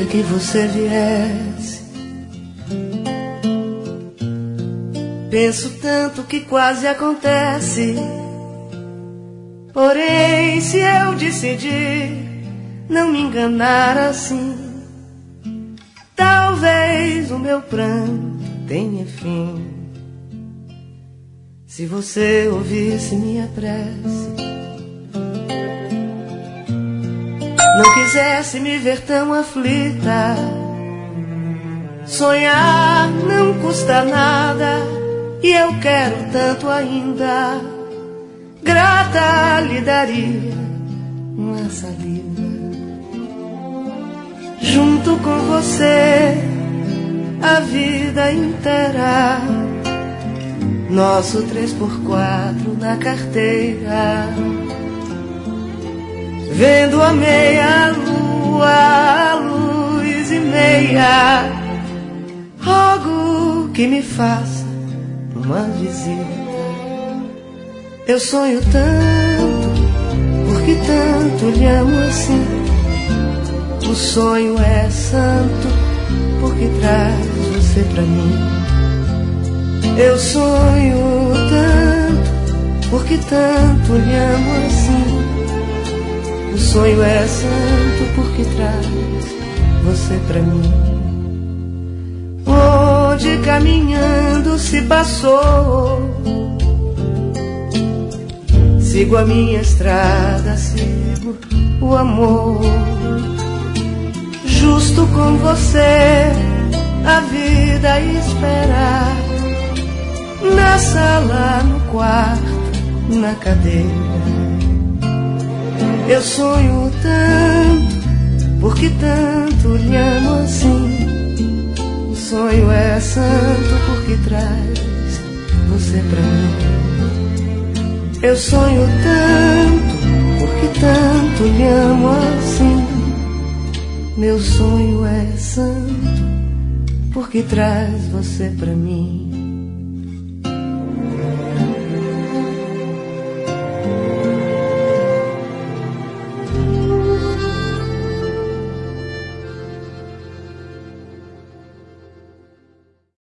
que você viesse. Penso tanto que quase acontece. Porém, se eu decidir não me enganar assim, talvez o meu pranto tenha fim. Se você ouvisse minha prece, não quisesse me ver tão aflita. Sonhar não custa nada e eu quero tanto ainda. Grata lhe daria uma salida. Junto com você a vida inteira. Nosso 3x4 na carteira. Vendo a meia lua, a luz e meia. Rogo que me faça uma visita. Eu sonho tanto, porque tanto lhe amo assim. O sonho é santo, porque traz você pra mim. Eu sonho tanto, porque tanto lhe amo assim. O sonho é santo, porque traz você pra mim. Onde caminhando se passou, sigo a minha estrada, sigo o amor. Justo com você a vida esperar. Na sala, no quarto, na cadeira. Eu sonho tanto, porque tanto lhe amo assim. O sonho é santo, porque traz você pra mim. Eu sonho tanto, porque tanto lhe amo assim. Meu sonho é santo, porque traz você pra mim.